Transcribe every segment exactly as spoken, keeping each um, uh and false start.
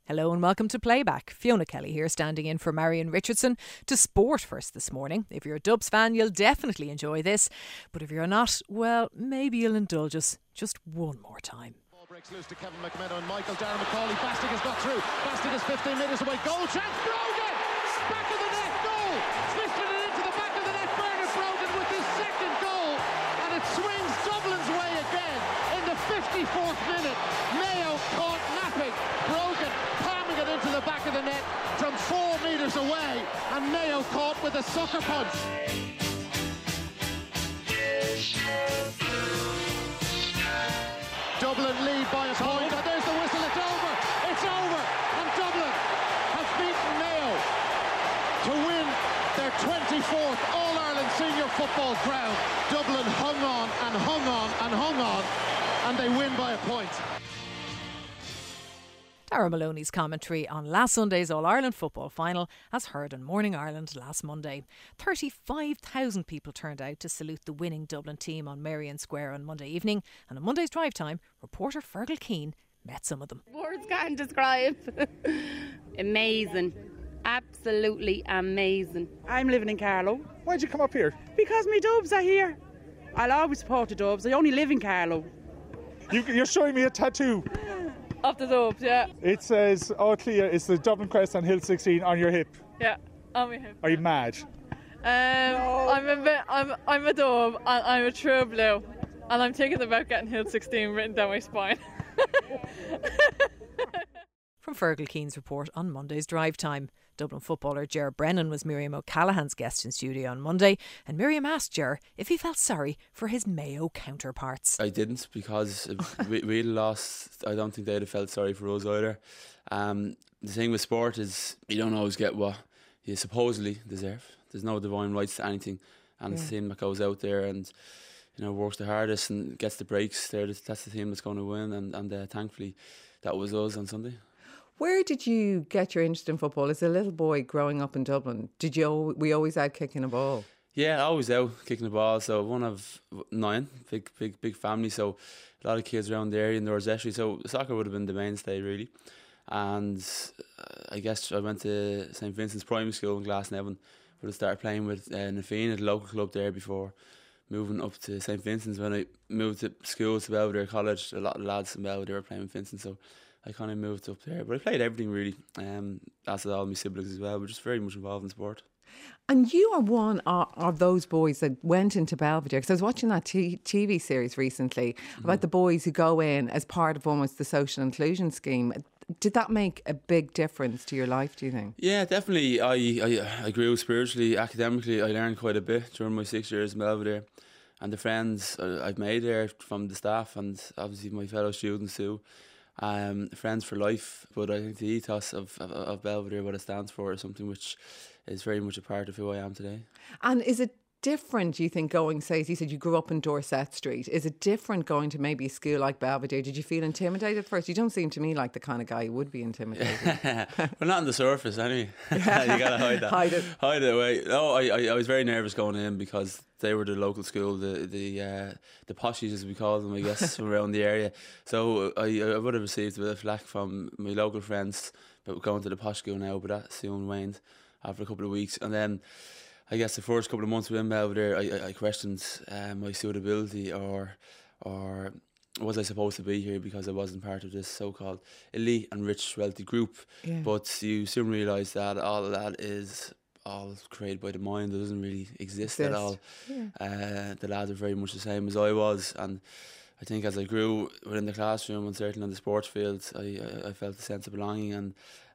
Hello and welcome to Playback. Fiona Kelly here, standing in for Marion Richardson. To sport first this morning. If you're a Dubs fan, you'll definitely enjoy this. But if you're not, well, maybe you'll indulge us just one more time. Ball breaks loose to Kevin McMenamin and Michael Darren McCauley. Bastic has got through. Bastic is fifteen metres away. Goal chance. Brogan! Back of the net. Goal! Twisted it into the back of the net. Bernard Brogan with his second goal. And it swings Dublin's way again in the fifty-fourth minute. Mayo caught napping. Brogan palming it into the back of the net from four metres away. And Mayo caught with a sucker punch. Dublin lead by a point, and there's the whistle, it's over, it's over, and Dublin has beaten Mayo to win their twenty-fourth All-Ireland Senior Football crown. Dublin hung on and hung on and hung on, and they win by a point. Darragh Maloney's commentary on last Sunday's All-Ireland football final as heard on Morning Ireland last Monday. thirty-five thousand people turned out to salute the winning Dublin team on Merrion Square on Monday evening, and on Monday's drive time, reporter Fergal Keane met some of them. Words can't describe. Amazing. Absolutely amazing. I'm living in Carlow. Why'd you come up here? Because my Dubs are here. I'll always support the Dubs. I only live in Carlow. You, you're showing me a tattoo. Of the Dubs, yeah. It says, oh Clea, it's the Dublin crest on Hill sixteen on your hip. Yeah, on my hip. Are you mad? Um, no. I'm a bit, I'm, I'm a Dub, and I'm a true blue, and I'm thinking about getting Hill sixteen written down my spine. From Fergal Keane's report on Monday's drive time. Dublin footballer Ger Brennan was Miriam O'Callaghan's guest in studio on Monday, and Miriam asked Ger if he felt sorry for his Mayo counterparts. I didn't, because we, we lost. I don't think they'd have felt sorry for us either. Um, the thing with sport is you don't always get what you supposedly deserve. There's no divine rights to anything, and yeah. the team that goes out there and you know works the hardest and gets the breaks, there that's the team that's going to win, and, and uh, thankfully that was us on Sunday. Where did you get your interest in football? As a little boy growing up in Dublin, did you? We always out kicking a ball. Yeah, always out kicking a ball. So one of nine, big, big, big family. So a lot of kids around the area in the Rosetti. So soccer would have been the mainstay really. And I guess I went to Saint Vincent's Primary School in Glasnevin, but I started playing with uh, Nafeen at the local club there before moving up to Saint Vincent's. When I moved to school to Belvedere College, a lot of lads in Belvedere were playing with Vincent. So I kind of moved up there, but I played everything really. Um, as did all my siblings as well. We're just very much involved in sport. And you are one of, of those boys that went into Belvedere, because I was watching that t- TV series recently mm-hmm. about the boys who go in as part of almost the social inclusion scheme. Did that make a big difference to your life, do you think? Yeah, definitely. I, I, I grew spiritually, academically. I learned quite a bit during my six years in Belvedere. And the friends I've made there from the staff and obviously my fellow students too. Um, friends for life, but I think the ethos of, of, of Belvedere, what it stands for, is something which is very much a part of who I am today. And is it different, do you think, going, say, as you said, you grew up in Dorset Street, is it different going to maybe a school like Belvedere? Did you feel intimidated first? You don't seem to me like the kind of guy who would be intimidated. Well, not on the surface anyway. You gotta hide that. Hide it. Hide it away. No, I, I, I was very nervous going in because they were the local school, the the uh, the poshies as we call them, I guess, from around the area. So I, I would have received a bit of flack from my local friends about going to the posh school now, but that soon waned after a couple of weeks. And then I guess the first couple of months within Belvedere, I, I, I questioned uh, my suitability, or or was I supposed to be here because I wasn't part of this so-called elite and rich wealthy group. Yeah. But you soon realise that all of that is all created by the mind. It doesn't really exist, exist. at all. Yeah. Uh, the lads are very much the same as I was, and I think as I grew within the classroom and certainly on the sports field, I, I, I felt a sense of belonging, and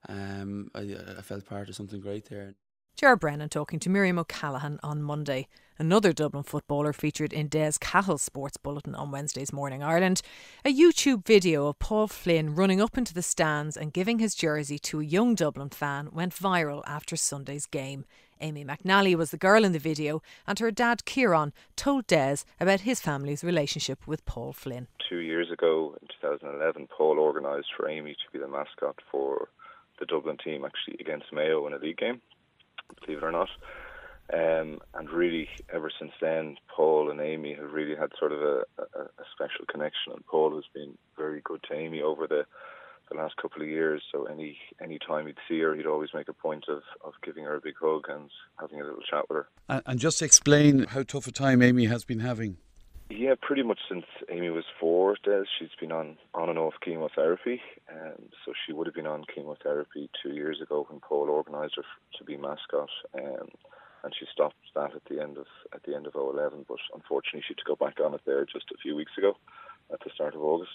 um, I, I felt part of something great there. Ger Brennan talking to Miriam O'Callaghan on Monday. Another Dublin footballer featured in Des Cahill's Sports Bulletin on Wednesday's Morning Ireland. A YouTube video of Paul Flynn running up into the stands and giving his jersey to a young Dublin fan went viral after Sunday's game. Amy McNally was the girl in the video, and her dad Kieran told Des about his family's relationship with Paul Flynn. Two years ago, in two thousand eleven, Paul organised for Amy to be the mascot for the Dublin team, actually against Mayo in a league game, believe it or not. Um, and really, ever since then, Paul and Amy have really had sort of a, a, a special connection, and Paul has been very good to Amy over the, the last couple of years. So any any time he'd see her, he'd always make a point of, of giving her a big hug and having a little chat with her. And, and just explain how tough a time Amy has been having. Yeah, pretty much since Amy was four, Des, she's been on, on and off chemotherapy. Um, so she would have been on chemotherapy two years ago when Paul organised her f- to be mascot. Um, and she stopped that at the end of at the end of oh eleven. But unfortunately, she had to go back on it there just a few weeks ago, at the start of August.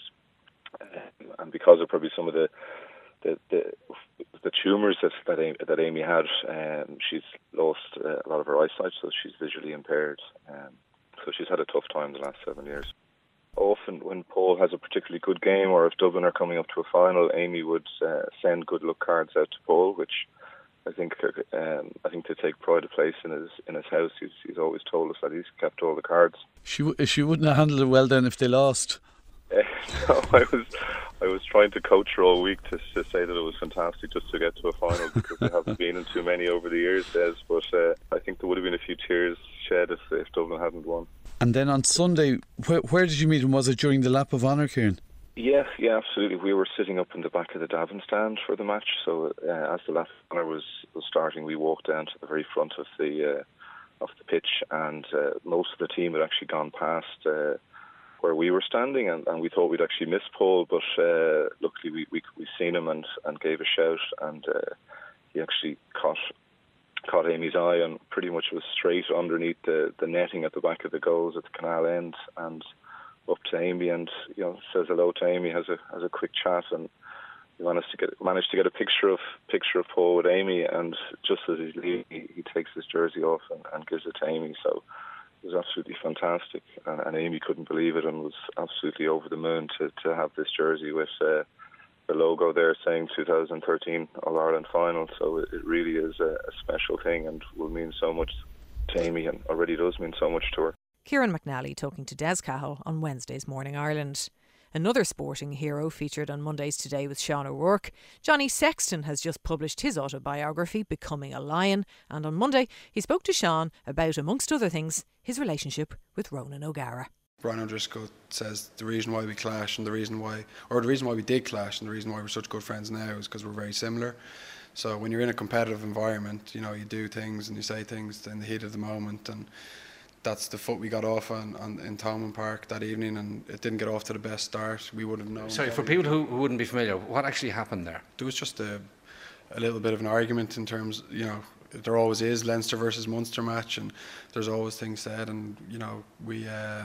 Um, and because of probably some of the the the, the tumours that that Amy, that Amy had, um, she's lost uh, a lot of her eyesight, so she's visually impaired. Um, so she's had a tough time the last seven years. Often when Paul has a particularly good game, or if Dublin are coming up to a final, Amy would uh, send good luck cards out to Paul, which I think um, I think to take pride of place in his in his house. He's he's always told us that he's kept all the cards. She w- she wouldn't have handled it well then if they lost. Uh, no, I was I was trying to coach her all week to to say that it was fantastic just to get to a final, because there haven't been in too many over the years, Des. But uh, I think there would have been a few tears shed if, if Dublin hadn't won. And then on Sunday, where, where did you meet him? Was it during the lap of honour, Kieran? Yeah, yeah, absolutely. We were sitting up in the back of the Davin stand for the match. So uh, as the lap of honour was, was starting, we walked down to the very front of the uh, of the pitch, and uh, most of the team had actually gone past uh, where we were standing, and, and we thought we'd actually miss Paul, but uh, luckily we we we seen him and, and gave a shout, and uh, he actually caught caught Amy's eye and pretty much was straight underneath the, the netting at the back of the goals at the canal end, and up to Amy, and you know, says hello to Amy, has a has a quick chat, and we managed to get managed to get a picture of picture of Paul with Amy, and just as he's leaving, he, he takes his jersey off and, and gives it to Amy. So it was absolutely fantastic, and, and Amy couldn't believe it and was absolutely over the moon to, to have this jersey with uh, the logo there saying two thousand thirteen All-Ireland Final. So it, it really is a, a special thing and will mean so much to Amy, and already does mean so much to her. Kieran McNally talking to Des Cahill on Wednesday's Morning Ireland. Another sporting hero featured on Monday's Today with Sean O'Rourke. Johnny Sexton has just published his autobiography, Becoming a Lion, and on Monday he spoke to Sean about, amongst other things, his relationship with Ronan O'Gara. Brian O'Driscoll says the reason why we clash and the reason why, or the reason why we did clash and the reason why we're such good friends now is because we're very similar. So when you're in a competitive environment, you know, you do things and you say things in the heat of the moment, and that's the foot we got off on, on in Thomond Park that evening, and it didn't get off to the best start. We would have known. Sorry, for people who, who wouldn't be familiar, what actually happened there? There was just a, a little bit of an argument in terms, you know, there always is Leinster versus Munster match, and there's always things said, and you know, we uh,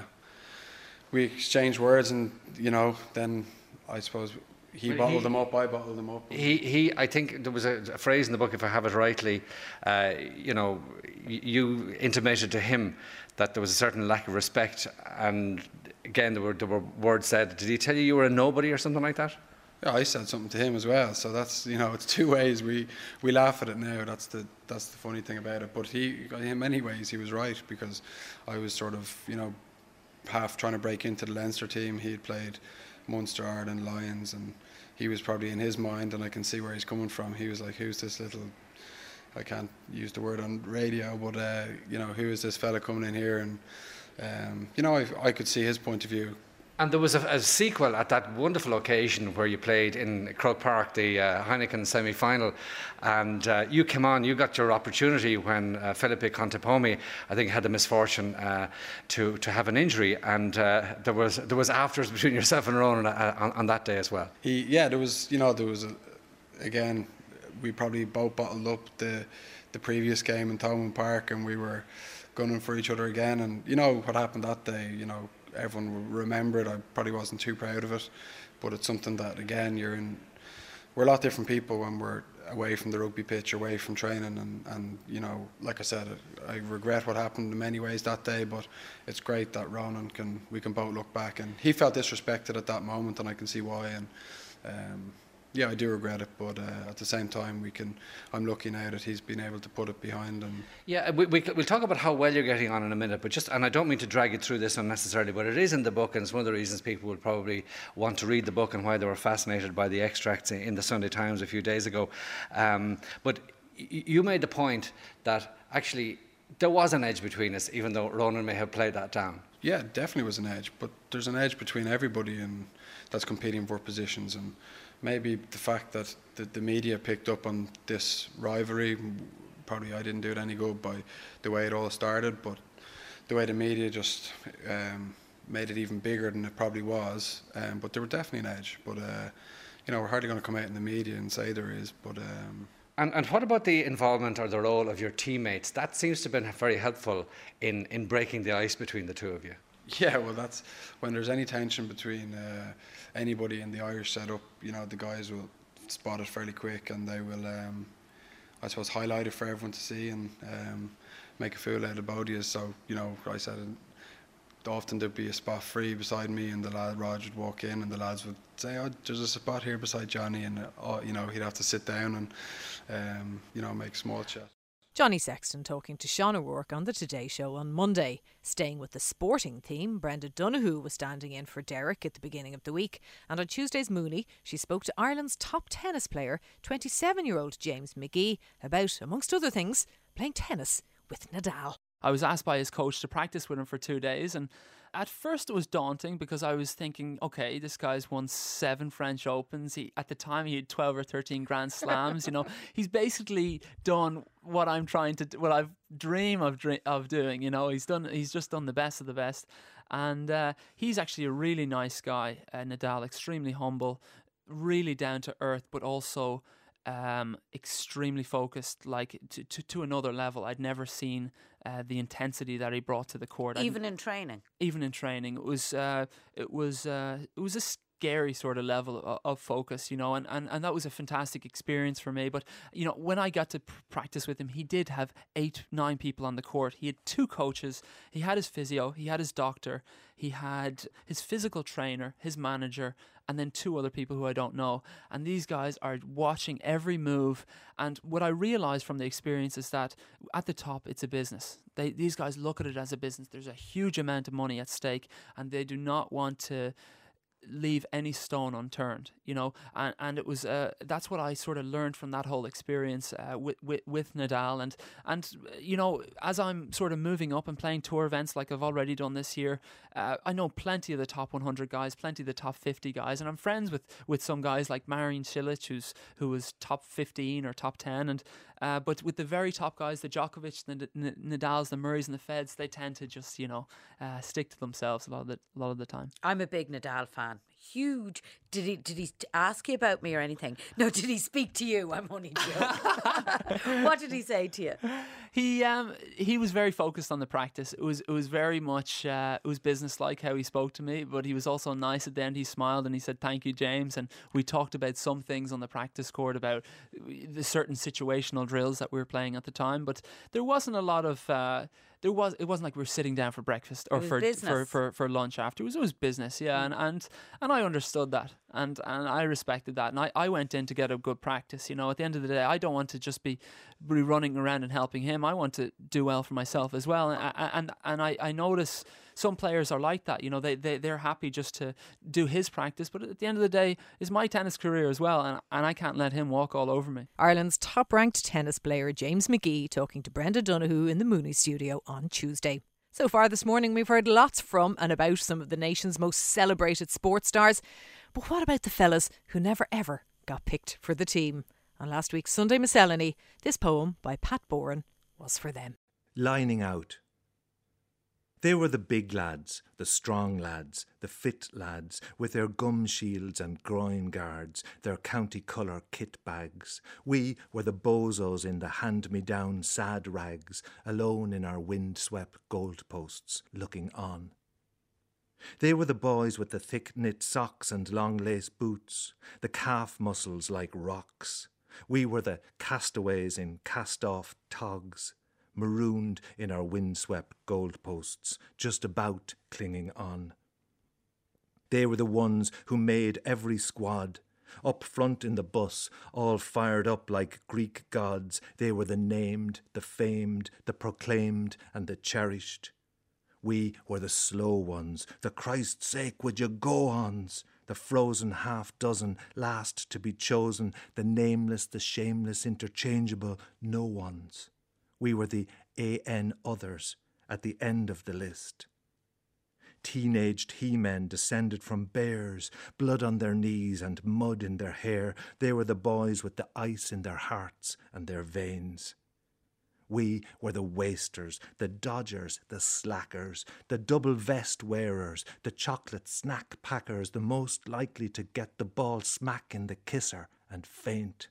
we exchanged words, and you know, then I suppose he well, bottled he, them up, I bottled them up. He, he, I think there was a, a phrase in the book, if I have it rightly, uh, you know, you intimated to him that there was a certain lack of respect, and again there were, there were words said. Did he tell you you were a nobody or something like that? Yeah, I said something to him as well. So that's, you know, it's two ways. We we laugh at it now. That's the that's the funny thing about it. But he, in many ways, he was right, because I was sort of, you know, half trying to break into the Leinster team. He had played Munster, Ireland, Lions, and he was probably in his mind, and I can see where he's coming from. He was like, who's this little, I can't use the word on radio, but uh, you know, who is this fella coming in here? And um, you know, I, I could see his point of view. And there was a, a sequel at that wonderful occasion where you played in Croke Park, the uh, Heineken semi-final, and uh, you came on, you got your opportunity when uh, Felipe Contepomi, I think, had the misfortune uh, to to have an injury, and uh, there was there was afters between yourself and Ronan uh, on, on that day as well. He, yeah, there was, you know, there was, a, again, we probably both bottled up the the previous game in Thomond Park, and we were gunning for each other again, and you know what happened that day, you know, everyone will remember it. I probably wasn't too proud of it, but it's something that, again, you're in, we're a lot different people when we're away from the rugby pitch, away from training, and, and you know, like I said, I regret what happened in many ways that day, but it's great that Ronan can, we can both look back, and he felt disrespected at that moment, and I can see why, and um, yeah, I do regret it, but uh, at the same time, we can. I'm lucky now that he's been able to put it behind. And yeah, we, we, we'll talk about how well you're getting on in a minute, but just, and I don't mean to drag you through this unnecessarily, but it is in the book, and it's one of the reasons people would probably want to read the book and why they were fascinated by the extracts in the Sunday Times a few days ago. Um, but y- you made the point that actually there was an edge between us, even though Ronan may have played that down. Yeah, definitely was an edge, but there's an edge between everybody and that's competing for positions, and maybe the fact that the, the media picked up on this rivalry, probably I didn't do it any good by the way it all started, but the way the media just um, made it even bigger than it probably was. Um, but there were definitely an edge. But uh, you know, we're hardly going to come out in the media and say there is. But um, And, and what about the involvement or the role of your teammates? That seems to have been very helpful in, in breaking the ice between the two of you. Yeah, well, that's when there's any tension between uh, anybody in the Irish setup, you know, the guys will spot it fairly quick, and they will, um, I suppose, highlight it for everyone to see and um, make a fool out of both of you. So, you know, I said often there'd be a spot free beside me, and the lad Roger would walk in, and the lads would say, "Oh, there's a spot here beside Johnny," and uh, you know, he'd have to sit down and um, you know, make small chat. Johnny Sexton talking to Sean O'Rourke on the Today Show on Monday. Staying with the sporting theme, Brenda Donoghue was standing in for Derek at the beginning of the week, and on Tuesday's Mooney she spoke to Ireland's top tennis player, twenty-seven-year-old James McGee, about, amongst other things, playing tennis with Nadal. I was asked by his coach to practice with him for two days, and at first it was daunting because I was thinking, okay, this guy's won seven French Opens. He, at the time, he had twelve or thirteen Grand Slams. You know, he's basically done what I'm trying to, what I've dream of of doing. You know, he's done, he's just done the best of the best, and uh, he's actually a really nice guy. Uh, Nadal, extremely humble, really down to earth, but also um, extremely focused, like to, to to another level. I'd never seen uh, the intensity that he brought to the court. Even I'd, in training. Even in training, it was uh, it was uh, it was a scary sort of level of, of focus, you know, and, and, and that was a fantastic experience for me. But you know, when I got to pr- practice with him, he did have eight, nine people on the court. He had two coaches. He had his physio. He had his doctor. He had his physical trainer, his manager, and then two other people who I don't know. And these guys are watching every move. And what I realized from the experience is that at the top, it's a business. They, these guys look at it as a business. There's a huge amount of money at stake, and they do not want to leave any stone unturned, you know, and and it was uh, that's what I sort of learned from that whole experience uh, with, with with Nadal, and and you know, as I'm sort of moving up and playing tour events like I've already done this year, uh, I know plenty of the top one hundred guys, plenty of the top fifty guys, and I'm friends with with some guys like Marian Cilic, who's who was top fifteen or top ten, and uh, but with the very top guys, the Djokovic, the N- Nadals, the Murrays, and the Feds, they tend to just, you know, uh, stick to themselves a lot of the a lot of the time. I'm a big Nadal fan. Huge. Did he did he ask you about me or anything? No, did he speak to you? I'm only joking. What did he say to you? He um he was very focused on the practice. It was it was very much uh, it was businesslike how he spoke to me, but he was also nice at the end. He smiled and he said, "Thank you, James." And we talked about some things on the practice court, about the certain situational drills that we were playing at the time. But there wasn't a lot of uh, there was it wasn't like we were sitting down for breakfast or for, for for for lunch afterwards. It was business, yeah, mm. and and and I understood that, and and I respected that, and I, I went in to get a good practice. You know, at the end of the day, I don't want to just be, be running around and helping him. I want to do well for myself as well, and and and I, I notice some players are like that. You know, they they they're happy just to do his practice, but at the end of the day, it's my tennis career as well, and and I can't let him walk all over me. Ireland's top-ranked tennis player James McGee talking to Brenda Donoghue in the Mooney studio on Tuesday. So far this morning, we've heard lots from and about some of the nation's most celebrated sports stars. But what about the fellas who never ever got picked for the team? On last week's Sunday Miscellany, this poem by Pat Boran was for them. Lining out. They were the big lads, the strong lads, the fit lads, with their gum shields and groin guards, their county colour kit bags. We were the bozos in the hand-me-down sad rags, alone in our wind-swept goalposts, looking on. They were the boys with the thick-knit socks and long-lace boots, the calf muscles like rocks. We were the castaways in cast-off togs, marooned in our windswept goalposts, just about clinging on. They were the ones who made every squad. Up front in the bus, all fired up like Greek gods, they were the named, the famed, the proclaimed and the cherished. We were the slow ones, the Christ's sake would you go-ons, the frozen half-dozen, last to be chosen, the nameless, the shameless, interchangeable no-ones. We were the A N others at the end of the list. teenaged he-men descended from bears, blood on their knees and mud in their hair. They were the boys with the ice in their hearts and their veins. We were the wasters, the dodgers, the slackers, the double vest wearers, the chocolate snack packers, the most likely to get the ball smack in the kisser and faint.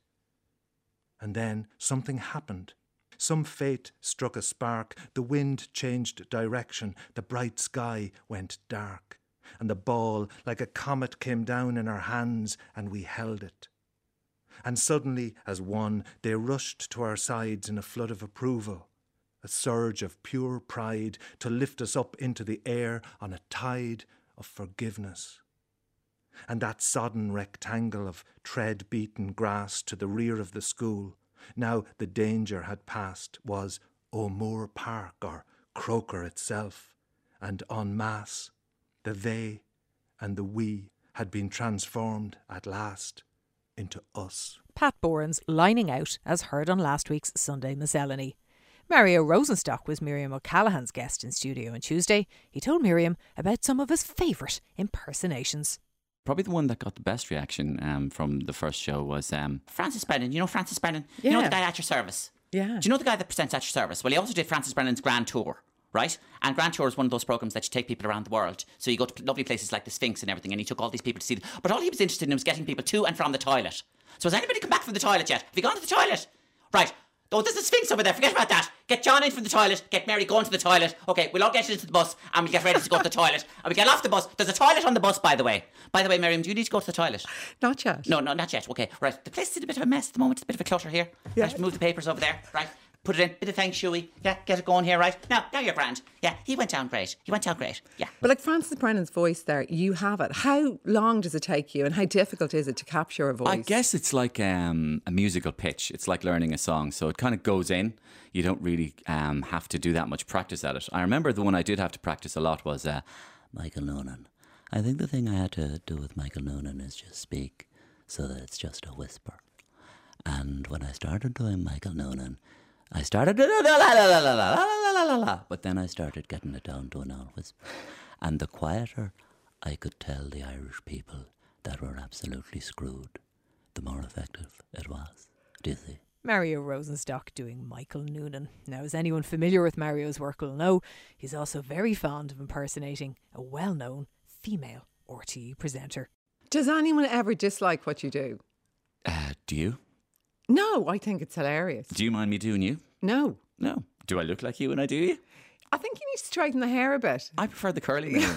And then something happened. Some fate struck a spark, the wind changed direction, the bright sky went dark, and the ball, like a comet, came down in our hands, and we held it. And suddenly, as one, they rushed to our sides in a flood of approval, a surge of pure pride to lift us up into the air on a tide of forgiveness. And that sodden rectangle of tread-beaten grass to the rear of the school, now the danger had passed, was O'Moore Park or Croker itself, and en masse, the they and the we had been transformed at last into us. Pat Bourne's lining out as heard on last week's Sunday Miscellany. Mario Rosenstock was Miriam O'Callaghan's guest in studio on Tuesday. He told Miriam about some of his favourite impersonations. Probably the one that got the best reaction um, from the first show was um, Francis Brennan. You know Francis Brennan? Yeah. You know the guy at your service? Yeah. Do you know the guy that presents at your service? Well, he also did Francis Brennan's Grand Tour, right? And Grand Tour is one of those programmes that you take people around the world. So you go to lovely places like the Sphinx and everything, and he took all these people to see them. But all he was interested in was getting people to and from the toilet. So has anybody come back from the toilet yet? Have you gone to the toilet? Right. Oh, there's the Sphinx over there. Forget about that. Get John in from the toilet. Get Mary going to the toilet. Okay, we'll all get into the bus and we'll get ready to go to the toilet. And we get off the bus. There's a toilet on the bus, by the way. By the way, Miriam, do you need to go to the toilet? Not yet. No, no, not yet. Okay, right. The place is in a bit of a mess at the moment. It's a bit of a clutter here. Yeah. Right, move the papers over there. Right. Put it in. Bit of feng shui. Yeah, get it going here, right? Now, now you're grand. Yeah, he went down great. He went down great. Yeah. But like Francis Brennan's voice there, you have it. How long does it take you and how difficult is it to capture a voice? I guess it's like um, a musical pitch. It's like learning a song. So it kind of goes in. You don't really um, have to do that much practice at it. I remember the one I did have to practice a lot was uh, Michael Noonan. I think the thing I had to do with Michael Noonan is just speak so that it's just a whisper. And when I started doing Michael Noonan, I started la la la la la la la la la la, but then I started getting it down to an old whisper. And the quieter I could tell the Irish people that were absolutely screwed, the more effective it was. Do you see? Mario Rosenstock doing Michael Noonan. Now, as anyone familiar with Mario's work will know, he's also very fond of impersonating a well-known female R T E presenter. Does anyone ever dislike what you do? Uh, do you? No, I think it's hilarious. Do you mind me doing you? No. No. Do I look like you when I do you? I think you need to straighten the hair a bit. I prefer the curly Miriam.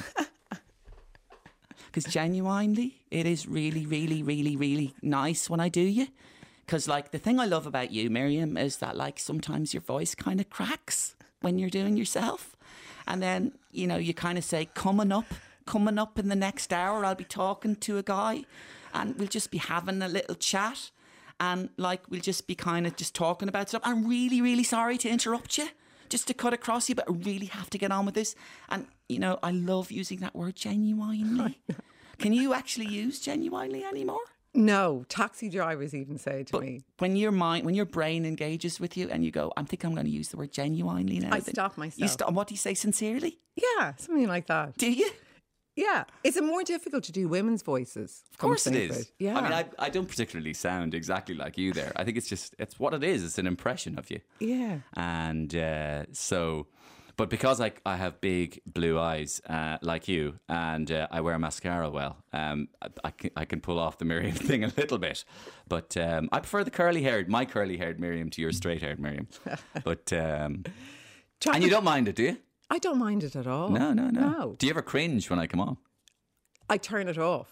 Because genuinely, it is really, really, really, really nice when I do you. Because, like, the thing I love about you, Miriam, is that, like, sometimes your voice kind of cracks when you're doing yourself. And then, you know, you kind of say, coming up, coming up in the next hour, I'll be talking to a guy and we'll just be having a little chat. And, like, we'll just be kind of just talking about stuff. I'm really, really sorry to interrupt you, just to cut across you, but I really have to get on with this. And, you know, I love using that word genuinely. Can you actually use genuinely anymore? No, taxi drivers even say it to but me. When your mind, when your brain engages with you and you go, I think I'm going to use the word genuinely now. I stop myself. You stop. And what do you say, sincerely? Yeah, something like that. Do you? Yeah. Is it more difficult to do women's voices? Of course it is. It? Yeah. I mean, I, I don't particularly sound exactly like you there. I think it's just, it's what it is. It's an impression of you. Yeah. And uh, so, but because I, I have big blue eyes uh, like you and uh, I wear mascara well, um, I, I, can, I can pull off the Miriam thing a little bit. But um, I prefer the curly haired, my curly haired Miriam to your straight haired Miriam. But, um, and you don't mind it, do you? I don't mind it at all. No, no, no, no. Do you ever cringe when I come on? I turn it off.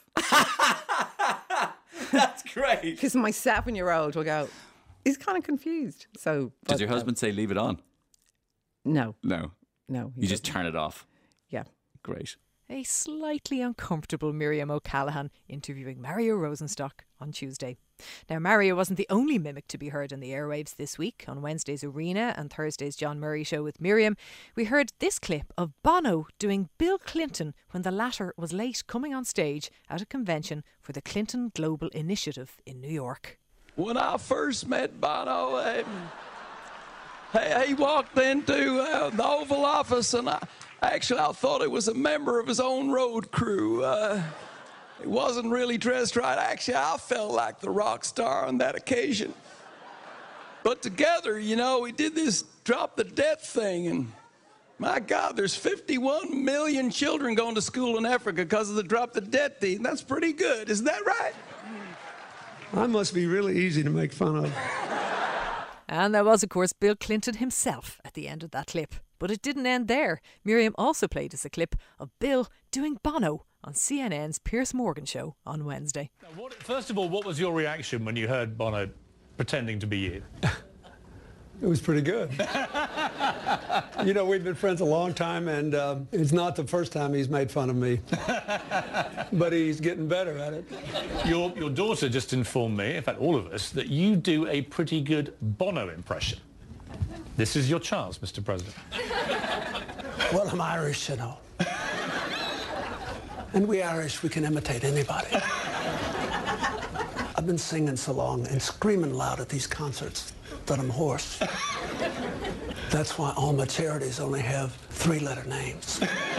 That's great. Because my seven-year-old will go, he's kind of confused. So does your husband say leave it on? No. No. No. You just turn it off? Yeah. Great. A slightly uncomfortable Miriam O'Callaghan interviewing Mario Rosenstock on Tuesday. Now, Mario wasn't the only mimic to be heard in the airwaves this week. On Wednesday's Arena and Thursday's John Murray show with Miriam, we heard this clip of Bono doing Bill Clinton when the latter was late coming on stage at a convention for the Clinton Global Initiative in New York. When I first met Bono, um, he, he walked into uh, the Oval Office and I, Actually, I thought it was a member of his own road crew. Uh, he wasn't really dressed right. Actually, I felt like the rock star on that occasion. But together, you know, we did this drop the debt thing, and my God, there's fifty-one million children going to school in Africa because of the drop the debt thing. That's pretty good, isn't that right? I must be really easy to make fun of. And there was, of course, Bill Clinton himself at the end of that clip. But it didn't end there. Miriam also played us a clip of Bill doing Bono on C N N's Piers Morgan show on Wednesday. Now, what, first of all, what was your reaction when you heard Bono pretending to be you? It was pretty good. You know, we've been friends a long time, and uh, it's not the first time he's made fun of me. But he's getting better at it. Your, your daughter just informed me, in fact all of us, that you do a pretty good Bono impression. This is your chance, Mister President. Well, I'm Irish, you know. And we Irish, we can imitate anybody. I've been singing so long and screaming loud at these concerts that I'm hoarse. That's why all my charities only have three-letter names.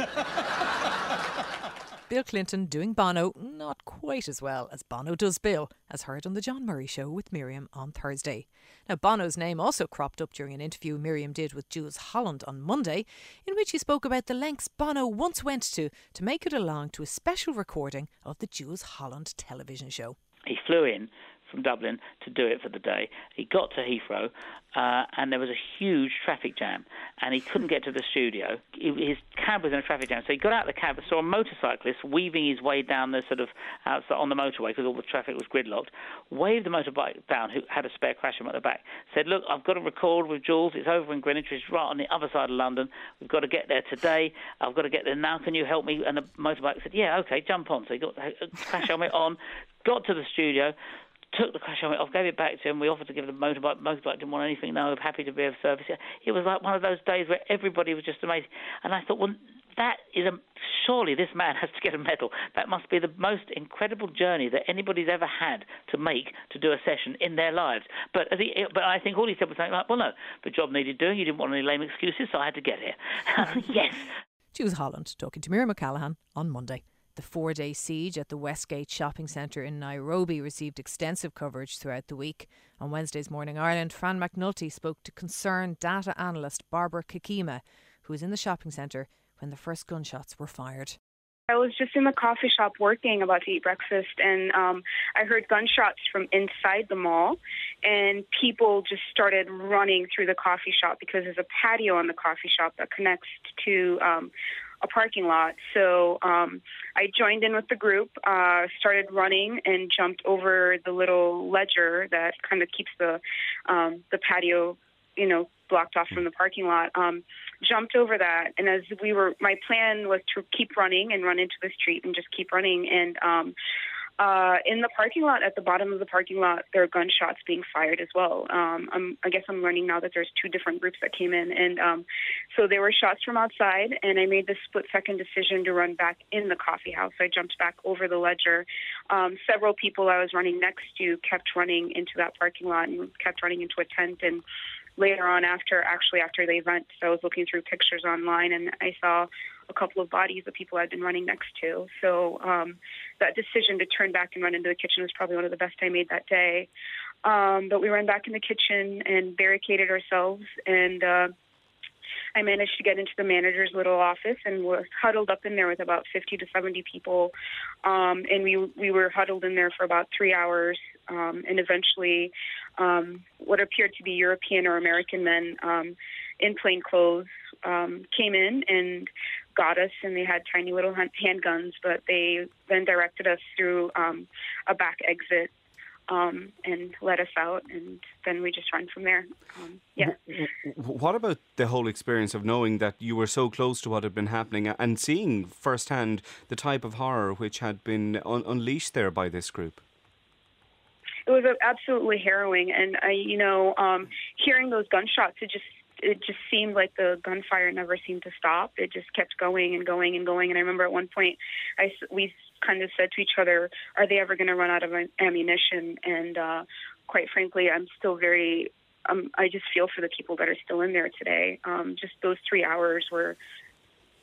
Bill Clinton doing Bono not quite as well as Bono does Bill, as heard on The John Murray Show with Miriam on Thursday. Now, Bono's name also cropped up during an interview Miriam did with Jools Holland on Monday, in which he spoke about the lengths Bono once went to to make it along to a special recording of the Jools Holland television show. He flew in from Dublin to do it for the day. He got to Heathrow uh, and there was a huge traffic jam and he couldn't get to the studio. He, his cab was in a traffic jam, so he got out of the cab and saw a motorcyclist weaving his way down the sort of outside on the motorway because all the traffic was gridlocked, waved the motorbike down, who had a spare Crasham at the back, said, look, I've got to record with Jools, it's over in Greenwich, it's right on the other side of London, we've got to get there today, I've got to get there now, can you help me? And the motorbike said, yeah, okay, jump on. So he got the crash helmet on, got to the studio, took the crash helmet off, gave it back to him. We offered to give the motorbike. Motorbike didn't want anything. No, I'm happy to be of service. It was like one of those days where everybody was just amazing. And I thought, well, that is a surely this man has to get a medal. That must be the most incredible journey that anybody's ever had to make to do a session in their lives. But as he, but I think all he said was something like, well, no, the job needed doing. You didn't want any lame excuses, so I had to get here. Yes. Jools Holland talking to Miriam O'Callaghan on Monday. The four-day siege at the Westgate shopping centre in Nairobi received extensive coverage throughout the week. On Wednesday's Morning Ireland, Fran McNulty spoke to concerned data analyst Barbara Kikima, who was in the shopping centre when the first gunshots were fired. I was just in the coffee shop working, about to eat breakfast, and um, I heard gunshots from inside the mall, and people just started running through the coffee shop because there's a patio on the coffee shop that connects to um, a parking lot. So um, I joined in with the group, uh, started running, and jumped over the little ledger that kind of keeps the um, the patio, you know, blocked off from the parking lot. Um, jumped over that, and as we were, my plan was to keep running and run into the street and just keep running. And um, uh, in the parking lot, at the bottom of the parking lot, there are gunshots being fired as well. Um, I'm, I guess I'm learning now that there's two different groups that came in, and um, so there were shots from outside. And I made the split-second decision to run back in the coffee house. I jumped back over the ledger. Um, several people I was running next to kept running into that parking lot and kept running into a tent. And later on, after actually after the event, I was looking through pictures online, and I saw a couple of bodies of people I'd been running next to. So um, that decision to turn back and run into the kitchen was probably one of the best I made that day. Um, but we ran back in the kitchen and barricaded ourselves, and uh, I managed to get into the manager's little office and was huddled up in there with about fifty to seventy people. Um, and we we were huddled in there for about three hours. Um, and eventually, um, what appeared to be European or American men um, in plain clothes um, came in and got us, and they had tiny little handguns, but they then directed us through um, a back exit um, and let us out, and then we just ran from there. Um, yeah. What about the whole experience of knowing that you were so close to what had been happening and seeing firsthand the type of horror which had been un- unleashed there by this group? It was absolutely harrowing, and I, you know, um, hearing those gunshots, it just it just seemed like the gunfire never seemed to stop. It just kept going and going and going. And I remember at one point, I we kind of said to each other, "Are they ever going to run out of ammunition?" And uh, quite frankly, I'm still very, um, I just feel for the people that are still in there today. Um, just those three hours were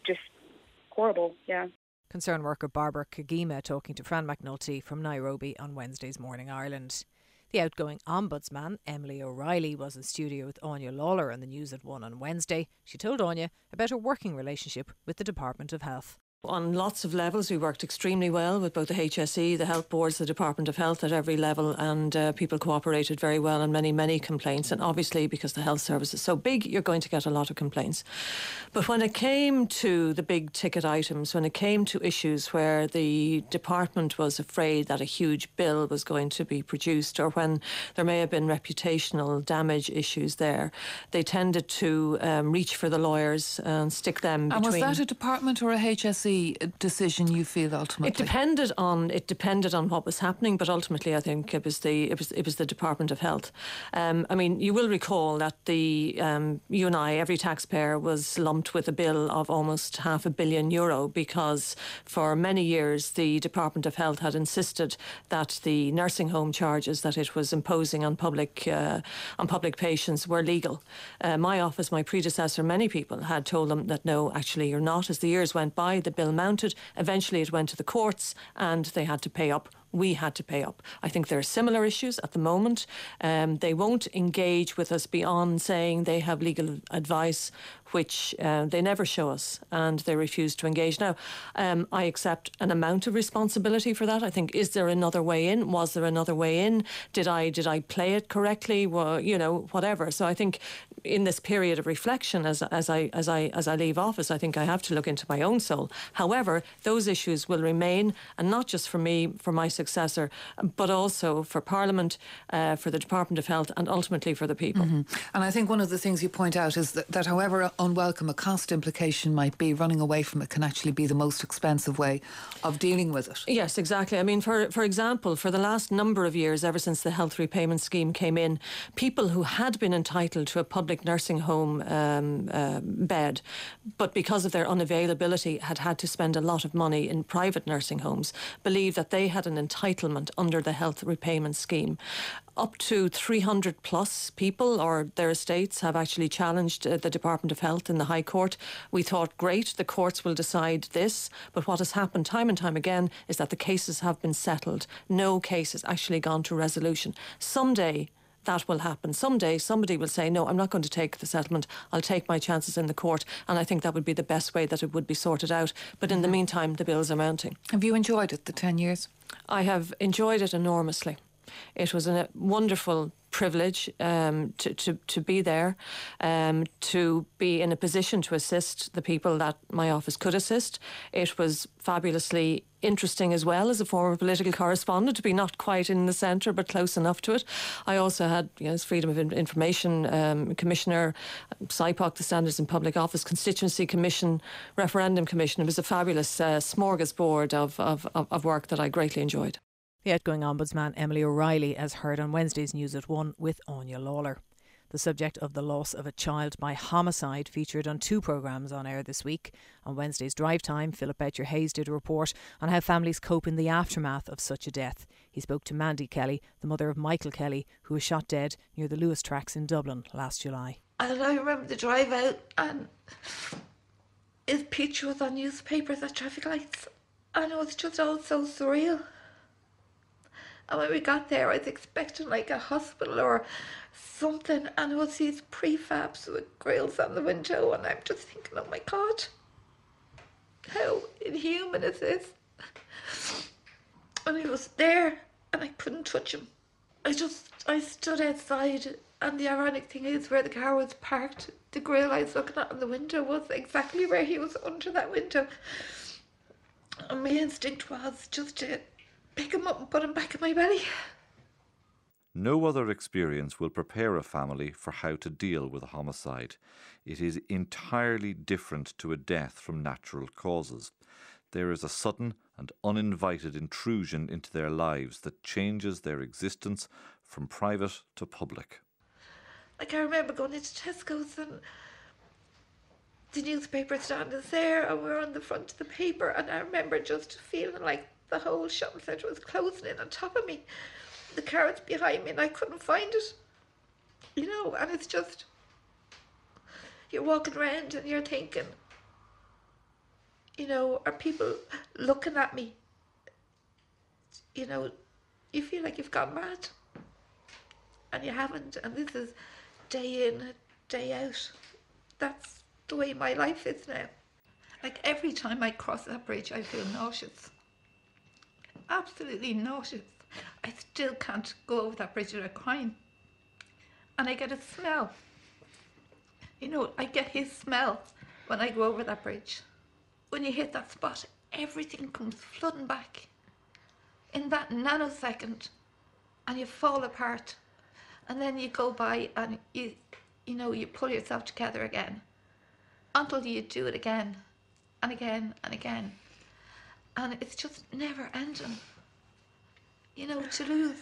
just horrible. Yeah. Concerned worker Barbara Kagima talking to Fran McNulty from Nairobi on Wednesday's Morning Ireland. The outgoing Ombudsman, Emily O'Reilly, was in studio with Anya Lawler on the News at one on Wednesday. She told Anya about her working relationship with the Department of Health. On lots of levels, we worked extremely well with both the H S E, the health boards, the Department of Health at every level, and uh, people cooperated very well on many, many complaints. And obviously, because the health service is so big, you're going to get a lot of complaints. But when it came to the big ticket items, when it came to issues where the department was afraid that a huge bill was going to be produced, or when there may have been reputational damage issues there, they tended to um, reach for the lawyers and stick them And between. was that a department or a H S E decision, you feel, ultimately? It depended on it depended on what was happening, but ultimately I think it was the it was it was the Department of Health. Um, I mean, you will recall that the um, you and I, every taxpayer, was lumped with a bill of almost half a billion euro because for many years the Department of Health had insisted that the nursing home charges that it was imposing on public uh, on public patients were legal. Uh, my office, my predecessor, many people had told them that no, actually you're not. As the years went by, the bill mounted. Eventually it went to the courts and they had to pay up. We had to pay up. I think there are similar issues at the moment. Um, they won't engage with us beyond saying they have legal advice, which uh, they never show us, and they refuse to engage. Now, um, I accept an amount of responsibility for that. I think, is there another way in? Was there another way in? Did I did I play it correctly? Well, you know, whatever. So I think in this period of reflection, as as I as I as I leave office, I think I have to look into my own soul. However, those issues will remain, and not just for me, for my successor, but also for Parliament, uh, for the Department of Health, and ultimately for the people. Mm-hmm. And I think one of the things you point out is that, that however unwelcome a cost implication might be, running away from it can actually be the most expensive way of dealing with it. Yes, exactly. I mean, for for example, for the last number of years, ever since the health repayment scheme came in, people who had been entitled to a public nursing home um, uh, bed, but because of their unavailability had had to spend a lot of money in private nursing homes, believed that they had an entitlement under the health repayment scheme. Up to three hundred plus people or their estates have actually challenged uh, the Department of Health in the High Court. We thought, great, the courts will decide this. But what has happened time and time again is that the cases have been settled. No case has actually gone to resolution. Someday that will happen. Someday somebody will say, no, I'm not going to take the settlement. I'll take my chances in the court. And I think that would be the best way that it would be sorted out. But in the meantime, the bills are mounting. Have you enjoyed it, the ten years? I have enjoyed it enormously. It was a wonderful privilege um, to, to, to be there, um, to be in a position to assist the people that my office could assist. It was fabulously interesting as well as a former political correspondent to be not quite in the centre but close enough to it. I also had, you know, as Freedom of Information um, Commissioner, S I P O C, the Standards in Public Office Constituency Commission, Referendum Commission. It was a fabulous uh, smorgasbord of, of, of, of work that I greatly enjoyed. The outgoing Ombudsman, Emily O'Reilly, as heard on Wednesday's News at one with Anya Lawler. The subject of the loss of a child by homicide featured on two programmes on air this week. On Wednesday's Drive Time, Philip Boucher-Hayes did a report on how families cope in the aftermath of such a death. He spoke to Mandy Kelly, the mother of Michael Kelly, who was shot dead near the Lewis Tracks in Dublin last July. And I remember the drive out, and his picture was on newspapers at traffic lights, and it was just all so surreal. And when we got there, I was expecting like a hospital or something, and it was these prefabs with grills on the window, and I'm just thinking, oh my God, how inhuman is this? And he was there, and I couldn't touch him. I just, I stood outside, and the ironic thing is where the car was parked, the grill I was looking at in the window was exactly where he was, under that window. And my instinct was just to pick him up and put him back in my belly. No other experience will prepare a family for how to deal with a homicide. It is entirely different to a death from natural causes. There is a sudden and uninvited intrusion into their lives that changes their existence from private to public. Like, I remember going into Tesco's and the newspaper stand is there and we're on the front of the paper, and I remember just feeling like the whole shopping centre was closing in on top of me. The car was behind me and I couldn't find it. You know, and it's just, you're walking around and you're thinking, you know, are people looking at me? You know, you feel like you've gone mad, and you haven't, and this is day in, day out. That's the way my life is now. Like, every time I cross that bridge, I feel nauseous. Absolutely nauseous. I still can't go over that bridge without crying. And I get a smell. You know, I get his smell when I go over that bridge. When you hit that spot, everything comes flooding back in that nanosecond, and you fall apart. And then you go by and you, you know, you pull yourself together again until you do it again and again and again. And it's just never ending. You know, to lose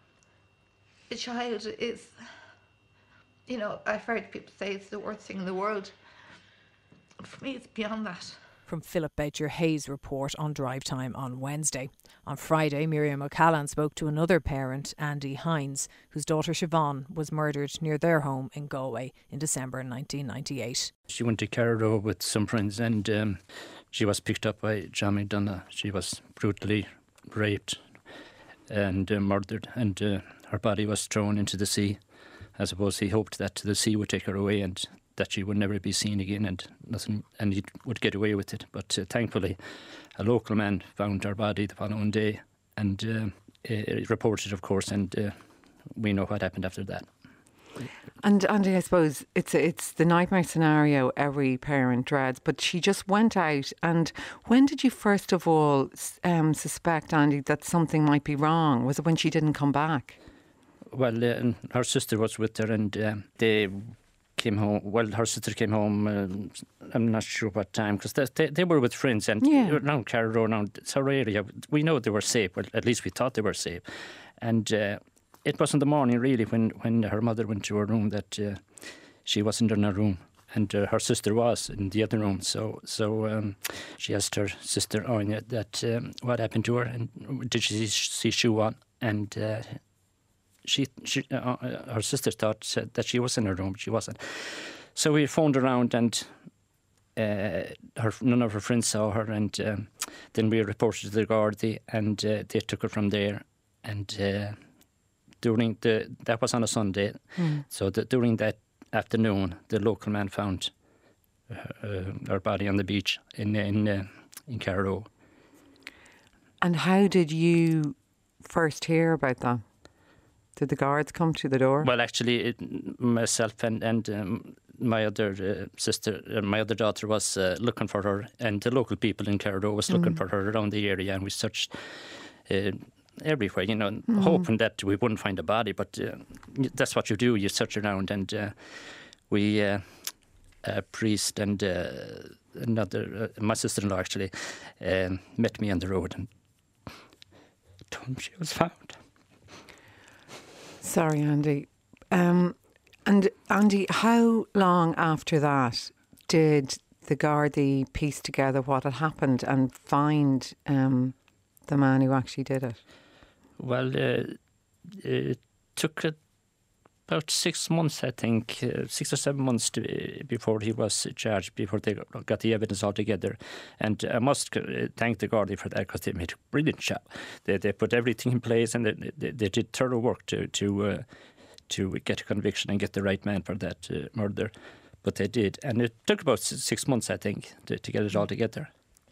a child is, you know, I've heard people say it's the worst thing in the world. For me, it's beyond that. From Philip Boucher-Hayes' report on Drive Time on Wednesday. On Friday, Miriam O'Callaghan spoke to another parent, Andy Hines, whose daughter Siobhan was murdered near their home in Galway in December nineteen ninety-eight. She went to Carrow with some friends, and um, she was picked up by John McDonough. She was brutally raped and uh, murdered, and uh, her body was thrown into the sea. I suppose he hoped that the sea would take her away and that she would never be seen again, and nothing, and he would get away with it. But uh, thankfully, a local man found her body the following day, and uh, uh, reported, of course, and uh, we know what happened after that. And Andy, I suppose it's it's the nightmare scenario every parent dreads. But she just went out, and when did you first of all um, suspect, Andy, that something might be wrong? Was it when she didn't come back? Well, uh, her sister was with her, and uh, they came home. Well, her sister came home. Uh, I'm not sure what time, because they, they they were with friends, and yeah. Around Carrow, now it's our area. We know they were safe. Well, at least we thought they were safe, and. Uh, It was in the morning, really, when, when her mother went to her room, that uh, she wasn't in her room, and uh, her sister was in the other room. So so um, she asked her sister, Anya, that um, what happened to her, and did she see shoe on? And uh, she, she uh, her sister thought said that she was in her room, but she wasn't. So we phoned around, and uh, her none of her friends saw her, and um, then we reported to the Gardaí, and uh, they took her from there, and. Uh, During the that was on a Sunday, mm. so the, during that afternoon, the local man found uh, uh, her body on the beach in in uh, in Carrow. And how did you first hear about that? Did the guards come to the door? Well, actually, it, myself and and um, my other uh, sister, uh, my other daughter, was uh, looking for her, and the local people in Carrow was looking mm. for her around the area, and we searched. Uh, everywhere, you know, mm. hoping that we wouldn't find a body, but uh, that's what you do, you search around, and uh, we, uh, a priest and uh, another, uh, my sister-in-law actually, uh, met me on the road and told me she was found. Sorry, Andy. Um, and Andy, how long after that did the Gardaí piece together what had happened and find um, the man who actually did it? Well, uh, it took uh, about six months, I think, uh, six or seven months to, uh, before he was charged, before they got the evidence all together. And I must uh, thank the Gardaí for that, because they made a brilliant job. They they put everything in place, and they they, they did thorough work to to uh, to get a conviction and get the right man for that uh, murder. But they did, and it took about six months, I think, to, to get it all together.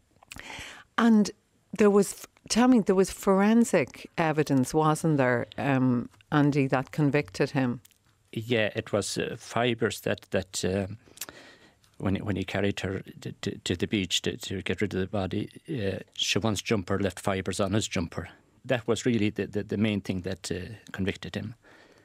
And there was, tell me, there was forensic evidence, wasn't there, um, Andy, that convicted him? Yeah, it was uh, fibres that that um, when when he carried her to, to, to the beach to, to get rid of the body, uh, Siobhan's jumper left fibres on his jumper. That was really the, the, the main thing that uh, convicted him.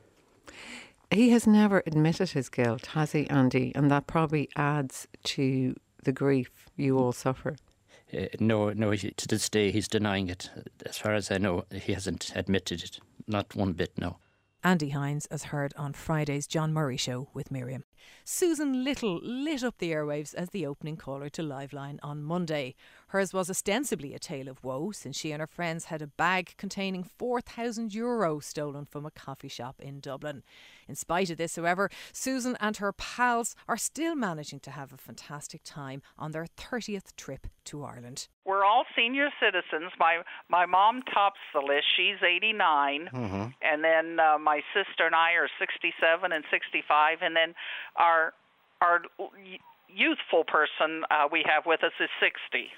He has never admitted his guilt, has he, Andy? And that probably adds to the grief you all suffer. Uh, no, no. He, to this day, he's denying it. As far as I know, he hasn't admitted it. Not one bit, no. Andy Hines, as heard on Friday's John Murray Show with Miriam. Susan Little lit up the airwaves as the opening caller to Liveline on Monday. Hers was ostensibly a tale of woe, since she and her friends had a bag containing four thousand euro stolen from a coffee shop in Dublin. In spite of this, however, Susan and her pals are still managing to have a fantastic time on their thirtieth trip to Ireland. We're all senior citizens. My my mom tops the list. She's eighty-nine. Mm-hmm. And then uh, my sister and I are sixty-seven and sixty-five. And then our our youthful person uh, we have with us is sixty.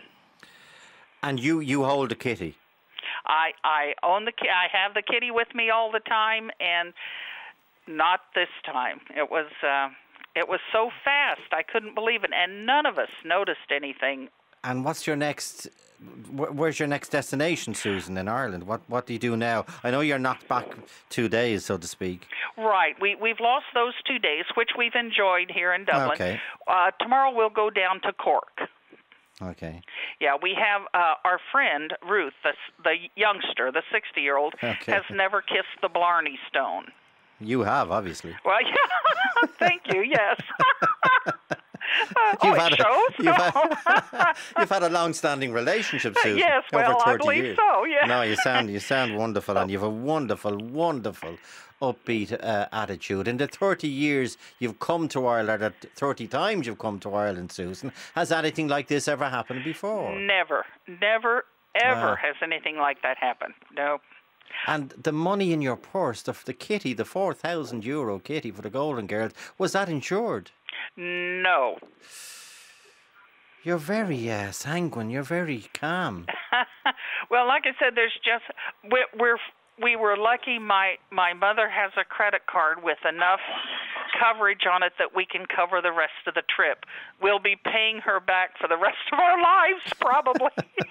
And you, you hold a kitty? I I own the ki- I have the kitty with me all the time, and not this time. It was uh, it was so fast. I couldn't believe it, and none of us noticed anything. And what's your next? wh- Where's your next destination, Susan, in Ireland? What What do you do now? I know you're knocked back two days, so to speak. Right. We we've lost those two days, which we've enjoyed here in Dublin. Okay. Uh, tomorrow we'll go down to Cork. Okay. Yeah, we have uh, our friend Ruth, the the youngster, the sixty-year-old, Okay. has never kissed the Blarney Stone. You have, obviously. Well, yeah, thank you. Yes. uh, You've oh, had it a- shows. you've had- You've had a long-standing relationship, Susan. Yes, well, over I thirty believe years. so, yeah. No, you sound you sound wonderful, and you've a wonderful, wonderful, upbeat uh, attitude. In the thirty years you've come to Ireland, at thirty times you've come to Ireland, Susan. Has anything like this ever happened before? Never, never, ever Wow. has anything like that happened. No. And the money in your purse, the, the kitty, the four thousand euro kitty for the Golden Girls, was that insured? No. You're very uh, sanguine. You're very calm. Well, like I said, there's just we're, we're we were lucky. My my mother has a credit card with enough coverage on it that we can cover the rest of the trip. We'll be paying her back for the rest of our lives, probably.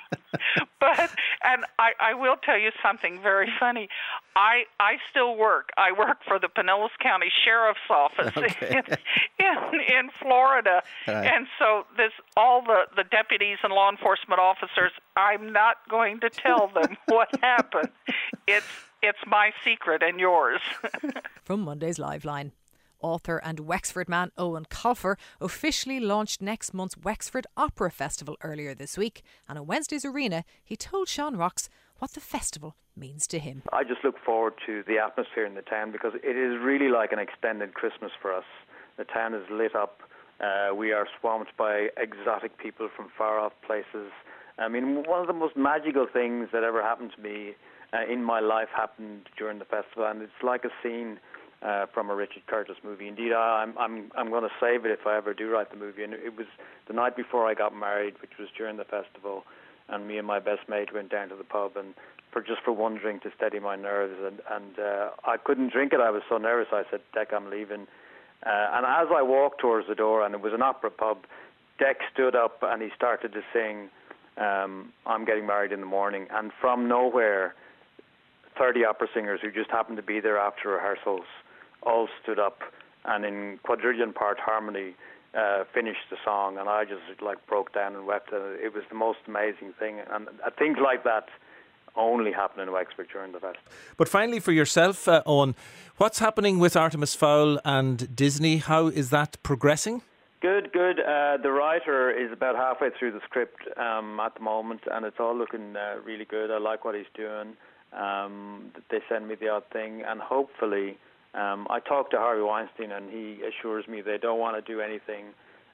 But and I, I will tell you something very funny. I I still work. I work for the Pinellas County Sheriff's Office Okay. in, in in Florida, Right. and so this all the the deputies and law enforcement officers. I'm not going to tell them what happened. It's it's my secret and yours. From Monday's Live Line. Author and Wexford man Owen Colfer officially launched next month's Wexford Opera Festival earlier this week, and on Wednesday's Arena he told Sean Rocks what the festival means to him. I just look forward to the atmosphere in the town because it is really like an extended Christmas for us. The town is lit up. Uh, we are swamped by exotic people from far off places. I mean, one of the most magical things that ever happened to me uh, in my life happened during the festival, and it's like a scene uh, from a Richard Curtis movie. Indeed, I, I'm I'm I'm going to save it if I ever do write the movie. And it was the night before I got married, which was during the festival, and me and my best mate went down to the pub and for just for one drink to steady my nerves, and and uh, I couldn't drink it. I was so nervous. I said, "Deck, I'm leaving." Uh, and as I walked towards the door, and it was an opera pub, Deck stood up and he started to sing um, I'm Getting Married in the Morning. And from nowhere, thirty opera singers who just happened to be there after rehearsals all stood up and in quadrillion part harmony uh, finished the song. And I just like broke down and wept. And it was the most amazing thing. And uh, things like that only happen in Wexford during the festival. But finally, for yourself, uh, Owen, what's happening with Artemis Fowl and Disney? How is that progressing? Good, good. Uh, the writer is about halfway through the script um, at the moment, and it's all looking uh, really good. I like what he's doing. Um, they send me the odd thing, and hopefully, um, I talked to Harvey Weinstein, and he assures me they don't want to do anything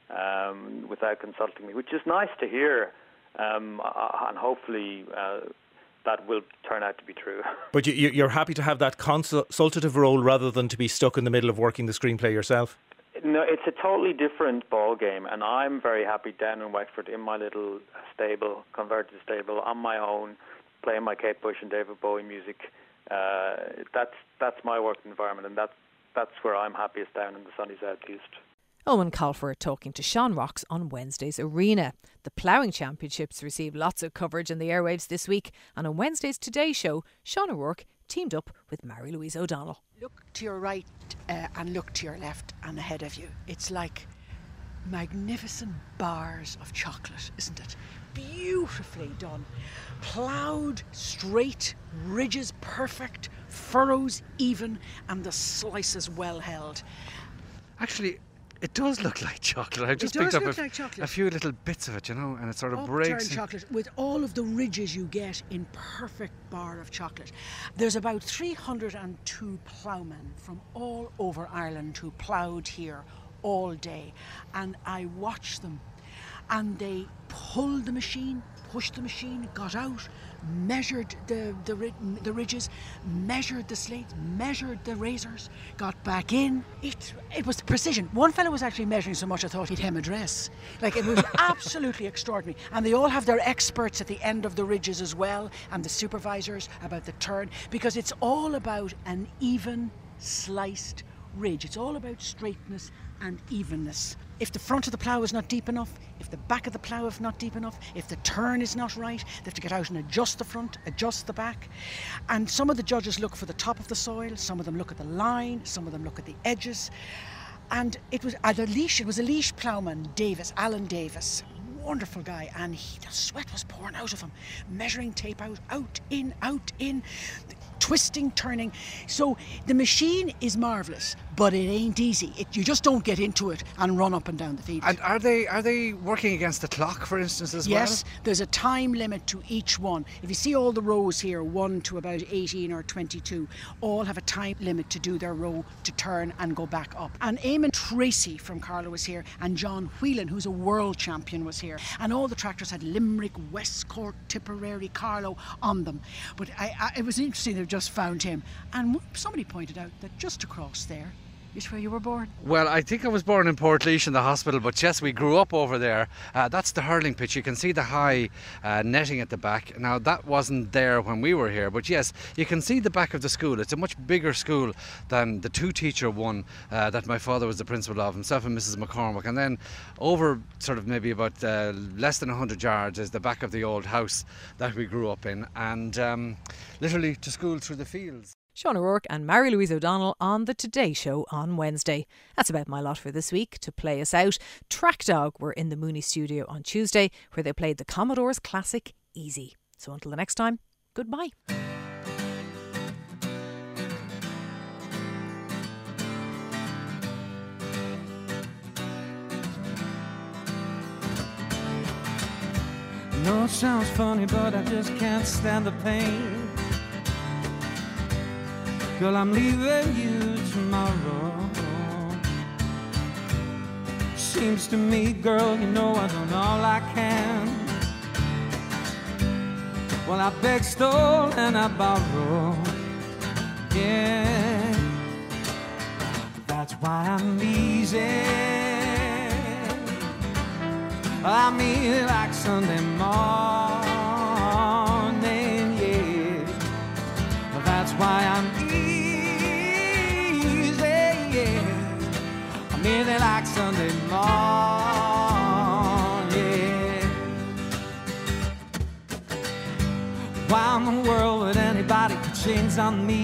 um, without consulting me, which is nice to hear, um, and hopefully uh, that will turn out to be true. But you, you- you're happy to have that consultative role rather than to be stuck in the middle of working the screenplay yourself? No, it's a totally different ball game, and I'm very happy down in Wexford in my little stable, converted stable, on my own, playing my Kate Bush and David Bowie music. Uh, that's that's my work environment, and that's that's where I'm happiest, down in the sunny southeast. Owen Colfer talking to Sean Rocks on Wednesday's Arena. The ploughing championships received lots of coverage in the airwaves this week, and on Wednesday's Today Show, Sean O'Rourke teamed up with Mary-Louise O'Donnell. Look to your right uh, and look to your left and ahead of you. It's like magnificent bars of chocolate, isn't it? Beautifully done. Ploughed, straight, ridges perfect, furrows even, and the slices well held. Actually, It does look like chocolate. I just it does picked up look a, like chocolate. a few little bits of it, you know, and it sort of Upturned breaks. chocolate with all of the ridges you get in perfect bar of chocolate. There's about three hundred two ploughmen from all over Ireland who ploughed here all day, and I watched them, and they pulled the machine, pushed the machine, got out, measured the, the, the ridges, measured the slates, measured the razors, got back in. It it was precision. One fellow was actually measuring so much I thought he'd hem a dress. Like, it was absolutely extraordinary. And they all have their experts at the end of the ridges as well, and the supervisors about the turn, because it's all about an even sliced ridge. It's all about straightness and evenness. If the front of the plough is not deep enough, if the back of the plough is not deep enough, if the turn is not right, they have to get out and adjust the front, adjust the back. And some of the judges look for the top of the soil, some of them look at the line, some of them look at the edges. And it was at a leash, it was a leash ploughman, Davis, Alan Davis. Wonderful guy, and he, the sweat was pouring out of him, measuring tape out, out, in, out, in, twisting, turning. So the machine is marvellous, but it ain't easy. It, you just don't get into it and run up and down the field. And are they are they working against the clock, for instance, as well? Yes, there's a time limit to each one. If you see all the rows here, one to about eighteen or twenty-two, all have a time limit to do their row, to turn and go back up. And Eamon Tracy from Carlow was here, and John Whelan, who's a world champion, was here. And all the tractors had Limerick, West Cork, Tipperary, Carlow on them. But I, I, it was interesting, they've just found him. And somebody pointed out that just across there is where you were born. Well, I think I was born in Portlaoise in the hospital, but yes, we grew up over there. Uh, that's the hurling pitch. You can see the high uh, netting at the back. Now, that wasn't there when we were here, but yes, you can see the back of the school. It's a much bigger school than the two-teacher one uh, that my father was the principal of, himself and Missus McCormack. And then over sort of maybe about uh, less than one hundred yards is the back of the old house that we grew up in, and um, literally to school through the fields. Sean O'Rourke and Mary Louise O'Donnell on the Today Show on Wednesday. That's about my lot for this week. To play us out, Track Dog were in the Mooney studio on Tuesday, where they played the Commodores classic Easy. So until the next time, goodbye. I know it sounds funny, but I just can't stand the pain. Girl, I'm leaving you tomorrow. Seems to me, girl, you know I've done all I can. Well, I beg, stole, and I borrow. Yeah, that's why I'm easy. I mean, like Sunday morning, yeah. That's why I'm easy. Nearly like Sunday morning. Why in the world would anybody put chains on me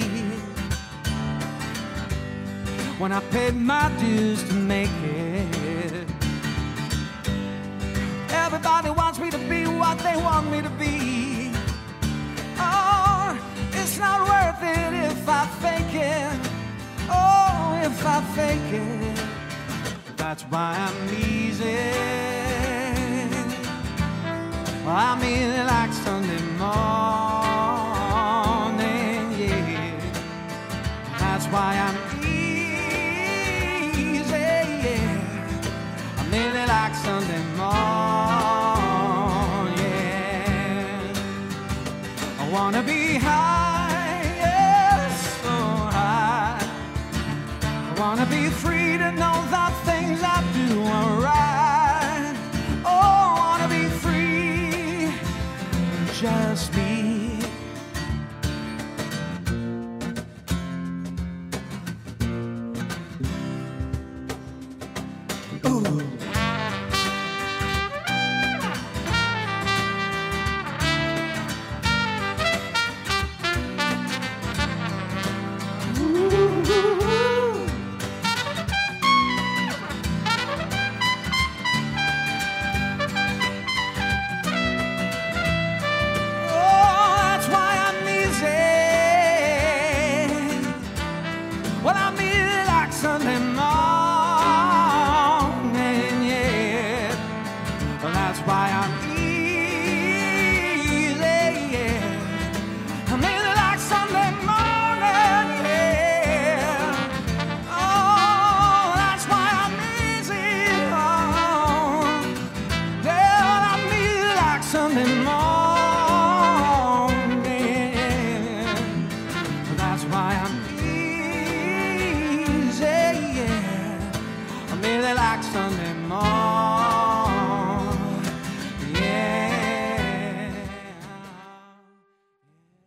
when I paid my dues to make it? Everybody wants me to be what they want me to be. Oh, it's not worth it if I fake it. Oh, if I fake it. That's why I'm easy. Well, I mean, like Sunday morning, yeah. That's why I'm easy, yeah. I mean, like Sunday morning, yeah. I wanna be high, yes, so high. I wanna be free to know that things I do are right. Oh, I wanna be free, just me. Ooh. Oh, really like Sunday morning.